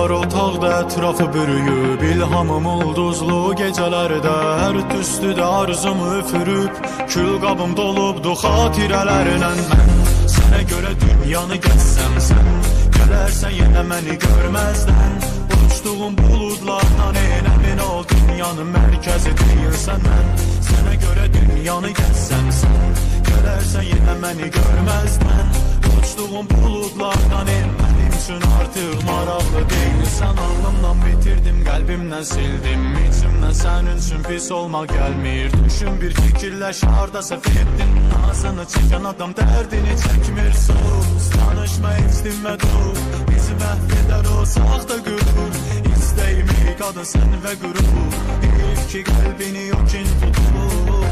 Dumanlar otaqda ətrafı bürüyüb, İlhamım ulduzlu gecələrdə, hər tüstüdə arzumu üfürüb, kül qabım dolubdu xatirələrlə. Mən sənə görə dünyanı gəzsəm, sən gələrsən yenə məni görməzdən. Uçduğum buludlardan emin ol, dünyanın mərkəzi deyilsən. Mən sənə görə dünyanı gəzsəm, sən gələrsən yenə məni görməzdən. Uçduğum buludlardan mənim üçün artıq maraqlı deyilsən. Alnımdan bitirdim, qəlbimdən sildim, içimdən sənin üçün pis olmaq gəlmir. Düşün bir fikirləş, harda səhv etdin, nazını çəkən adam dərdini çəkmir. Sus, danışma, heç dinmə, dur, bizi məhv edər o saxta qürur. İstəyimi qadın sən və qürur, heyf ki qəlbini o kin tutur.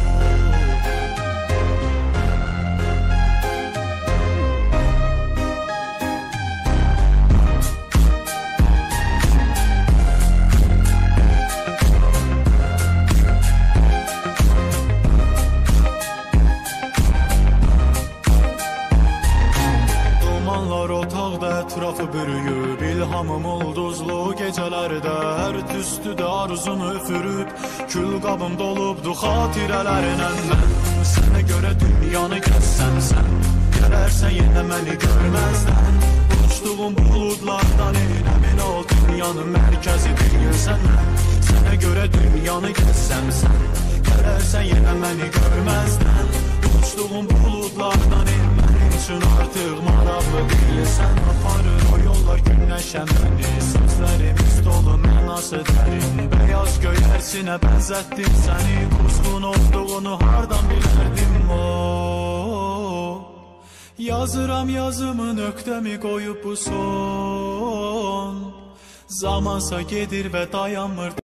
Otaqda ətrafı bürüyüb, İlhamım ulduzlu gecələrdə, hər tüstüdə arzumu üfürüb, kül qabım dolubdu xatirələrlə. Mən sənə görə dünyanı gəzsəm, sən gələrsən yenə məni görməzdən. Uçduğum buludlardan emin ol, dünyanın mərkəzi deyilsən. Mən sənə görə dünyanı gəzsəm, sən gələrsən yenə məni görməzdən. Uçduğum buludlardan mənim üçün artıq maraqlı deyilsən. Aparır o yollar günləşən məni, sözlərimiz dolu mənası dərin. Beyaz göyərsinə bənzətdim səni, quzğun olduğunu hardan bilərdim o. Yazıram yazımı, nöqtəmi qoyub bu son, zamansa gedir və dayanmır.